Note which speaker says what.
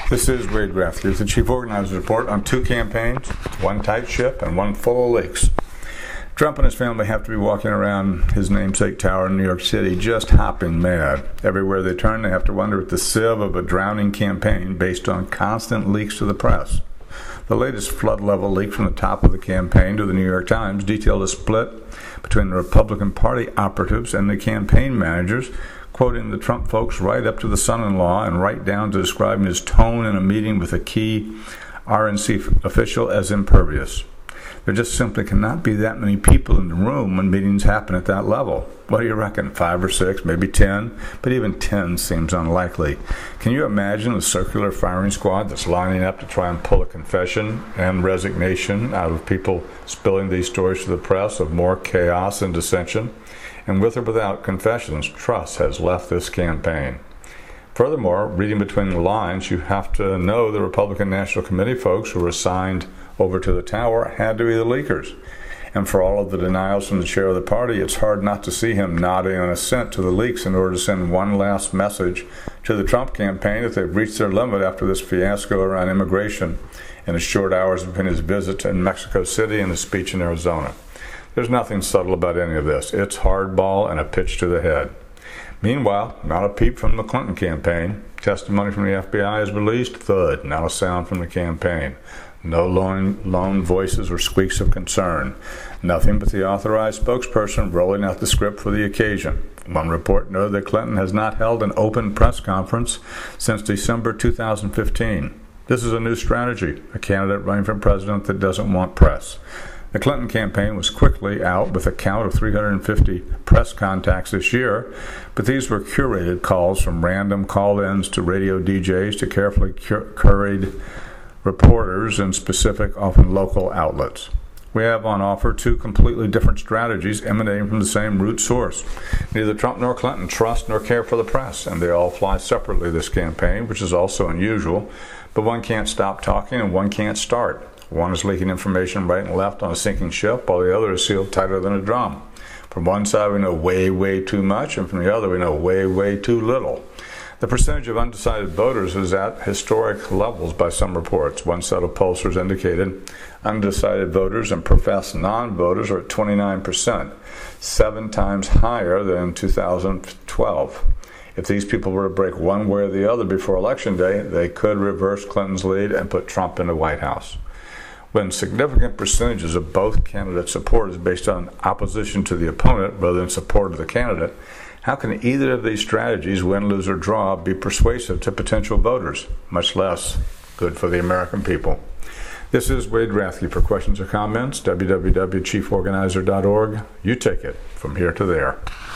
Speaker 1: This is Wade Rathke with the Chief Organizer's Report on two campaigns, one tight ship and one full of leaks. Trump and his family have to be walking around his namesake tower in New York City just hopping mad. Everywhere they turn, they have to wonder at the sieve of a drowning campaign based on constant leaks to the press. The latest flood level leak from the top of the campaign to the New York Times detailed a split between the Republican Party operatives and the campaign managers, quoting the Trump folks right up to the son-in-law and right down to describing his tone in a meeting with a key RNC official as impervious. There just simply cannot be that many people in the room when meetings happen at that level. What do you reckon, 5 or 6, maybe 10? But even 10 seems unlikely. Can you imagine the circular firing squad that's lining up to try and pull a confession and resignation out of people spilling these stories to the press of more chaos and dissension? And with or without confessions, trust has left this campaign. Furthermore, reading between the lines, you have to know the Republican National Committee folks who were assigned over to the tower had to be the leakers. And for all of the denials from the chair of the party, it's hard not to see him nodding an assent to the leaks in order to send one last message to the Trump campaign that they've reached their limit after this fiasco around immigration in the short hours between his visit in Mexico City and his speech in Arizona. There's nothing subtle about any of this. It's hardball and a pitch to the head. Meanwhile, not a peep from the Clinton campaign. Testimony from the FBI is released. Thud. Not a sound from the campaign. No lone voices or squeaks of concern. Nothing but the authorized spokesperson rolling out the script for the occasion. One report noted that Clinton has not held an open press conference since December 2015. This is a new strategy, a candidate running for president that doesn't want press. The Clinton campaign was quickly out with a count of 350 press contacts this year, but these were curated calls from random call-ins to radio DJs to carefully curated reporters and specific, often local outlets. We have on offer two completely different strategies emanating from the same root source. Neither Trump nor Clinton trust nor care for the press, and they all fly separately this campaign, which is also unusual, but one can't stop talking and one can't start. One is leaking information right and left on a sinking ship, while the other is sealed tighter than a drum. From one side we know way, way too much, and from the other we know way, way too little. The percentage of undecided voters is at historic levels by some reports. One set of pollsters indicated undecided voters and professed non-voters are at 29%, 7 times higher than 2012. If these people were to break one way or the other before Election Day, they could reverse Clinton's lead and put Trump in the White House. When significant percentages of both candidates' support is based on opposition to the opponent rather than support of the candidate, how can either of these strategies, win, lose, or draw, be persuasive to potential voters, much less good for the American people? This is Wade Rathke. For questions or comments, www.chieforganizer.org. You take it from here to there.